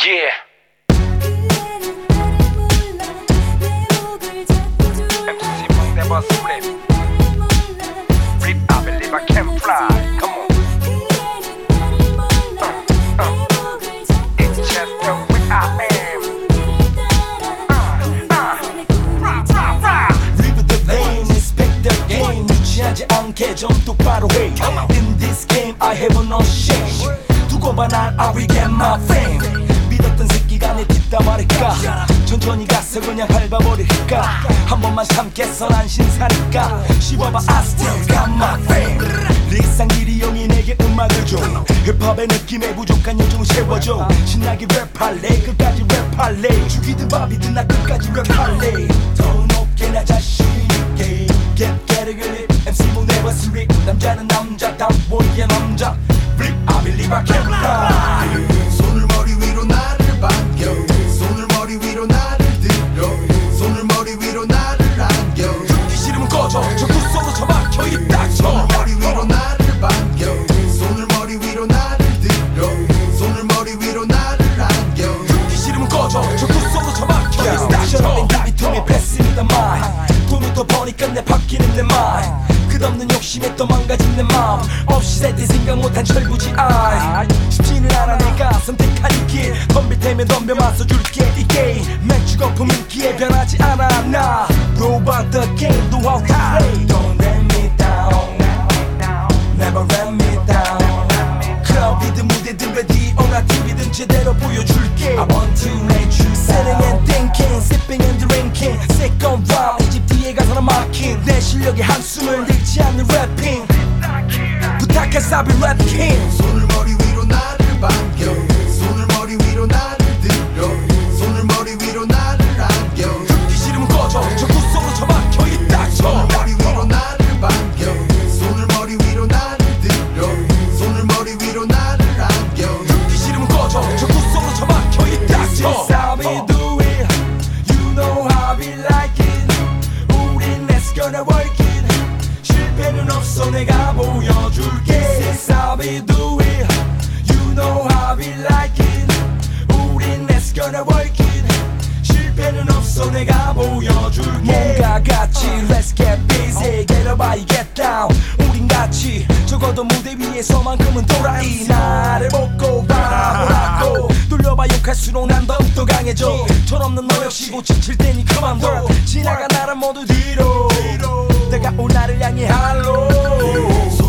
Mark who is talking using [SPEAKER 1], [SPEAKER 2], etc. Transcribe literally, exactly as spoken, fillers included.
[SPEAKER 1] Yeah. 엠씨 몽 never sleep. Rip, I believe I can fly. Come on. Uh, uh. It's just the way I am. Uh, uh. Rah, rah, rah.
[SPEAKER 2] Live the lane, respect the game. 무시하지 않게 좀 똑바로 해. In this game I have no shame. 두고 봐 날 I will get my fame. 믿었던 새끼가 내 뒷담화릴까. 천천히 가서 그냥 밟아버릴까. 한 번만 참겠어 난 신사니까. 씹어봐 I still got my fame. 일상 길이 형이 내게 음악을 줘. 힙합의 느낌에 부족한 요정을 채워줘. 신나게 랩할래 끝까지 랩할래. 죽이든 밥이든 나 끝까지 랩할래. 더 높게 나 자신 있게 Get get it get it 엠씨 몽 never sleep. 남자는 남자다운 보이게 남자. Rip I believe I can fly.
[SPEAKER 3] 손을 머리 위로 나를 반겨. 손을 머리 위로 나를 들여. 손을 머리 위로 나를 안겨.
[SPEAKER 2] 듣기 싫으면 꺼져. 저 구석으로 처박혀 이 닥쳐.
[SPEAKER 3] 손을 머리 위로 나를 반겨. 손을 머리 위로 나를 들여. 손을 머리 위로 나를 안겨.
[SPEAKER 2] 듣기 싫으면 꺼져. 저 구석으로 처박혀 이 닥쳐. 셔널 빈 통에 패스입니다 마인. 돈을 더 버니까 내 바뀌는 내 마인. 끝없는 욕심에 또 망가진 내 마음. 없이 살 때 생각 못한 철부지 아이. 쉽지는 않아 내가 선택한 이 길. 덤빌 테면 덤벼 맞서줄게 이 게임. 맥주 거품 인기에 변하지 않아 나. Know about the game, know how to play. Don't let me down, never let me down. 클럽이든 무대든 라디오나 티비든 제대로 보여줄게. I want to make you sitting and thinking, sipping and drinking. Sick on round, 이 집 뒤에 가서는 막힌. 내 실력에 한숨을 잃지 않는 래핑. 부탁해 사비 랩킹.
[SPEAKER 3] 손을 머리 위로 나를 반겨. 손을 머리 위로 나를 들여. 손을 머리 위로 나를 안겨.
[SPEAKER 2] 듣기 싫으면 꺼져. 저 구석으로 처박혀 이 닥쳐.
[SPEAKER 3] 손을 머리 위로 나를 반겨. 손을 머리 위로 나를 들여. 손을 머리 위로 나를 안겨.
[SPEAKER 2] 듣기 싫으면 꺼져. 저 구석으로 처박혀 이 닥쳐. This is how we do it. You know how we like it. 우린 let's gonna work it. 실패는 없어 내가 보여줄게. This is how we do it. You know how we like it. 우린 let's gonna work it. 실패는 없어 내가 보여줄게. 뭔가 같이 let's get busy. Get up, I get down. 우린 같이 적어도 무대 위에서만큼은 또라이. 나를 보고 바라보라고. 돌려봐 욕할수록 난 더욱더 강해져. 철없는 너 역시 곧 지칠 테니 그만둬. 지나간 나를 모두 뒤로 다가올 나를 향해 할로.